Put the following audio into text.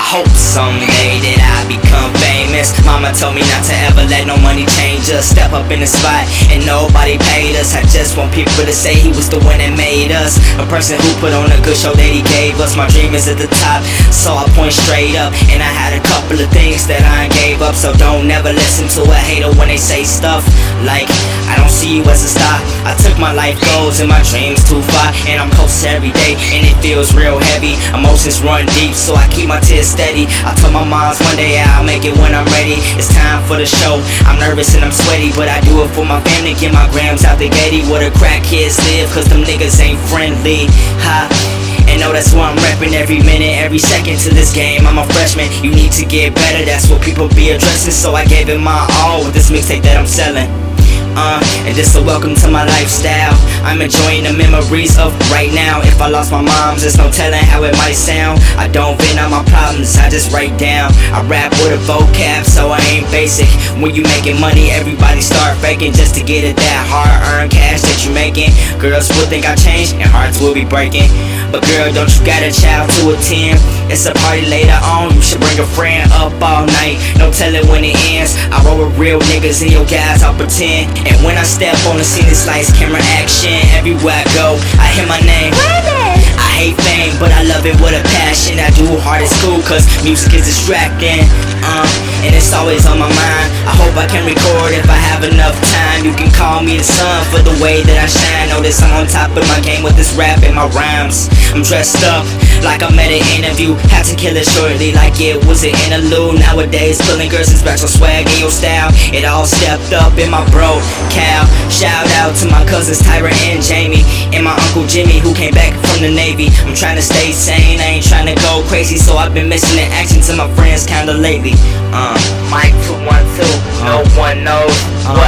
hope someday that I become famous. Mama told me not to ever let no money change us. Step up in the spot and nobody paid us. I just want people to say he was the one that made us. A person who put on a good show that he gave us. My dream is at the top, so I point straight up. And I had a couple of things that I gave up, so don't never listen to a hater when they say stuff like, I don't see you as a star. I took my life goals and my dreams too far, and I'm close every day, and it feels real heavy. Emotions run deep, so I keep my tears steady. I told my moms one day I'll make it when I'm ready. It's time for the show. I'm nervous and I'm sweaty, but I do it for my family. Get my grams out the Getty where the crack kids live, cause them niggas ain't friendly. Ha. And no, that's why I'm reppin' every minute, every second to this game. I'm a freshman, you need to get better, that's what people be addressing. So I gave it my all with this mixtape that I'm selling. And just a welcome to my lifestyle. I'm enjoying the memories of right now. If I lost my moms, there's no telling how it might sound. I don't vent on my problems, I just write down. I rap with a vocab, so I ain't basic. When you making money, everybody start faking just to get it that hard-earned cash that you making. Girls will think I changed and hearts will be breaking. But girl, don't you got a child to attend? It's a party later on, you should bring a friend up all night. No telling when it ends. I roll with real niggas and your guys, I'll pretend. And when I step on the scene, it's lights, camera, action. Everywhere I go, I hear my name. I hate fame, but I love it with a passion. I do hard at school, cause music is distracting. And it's always on my mind. I hope I can record if I have enough time. You can call me the sun for the way that I shine. Notice I'm on top of my game with this rap and my rhymes. I'm dressed up like I'm at an interview. Had to kill it shortly like it was an interlude. Nowadays, pulling girls and special swag in your style. It all stepped up in my bro, Cal. Shout out to my cousins Tyra and Jamie, and my uncle Jimmy who came back from the Navy. I'm trying to stay sane, I ain't trying to go crazy, so I've been missing the action to my friends kinda lately. Mike 212, no one knows what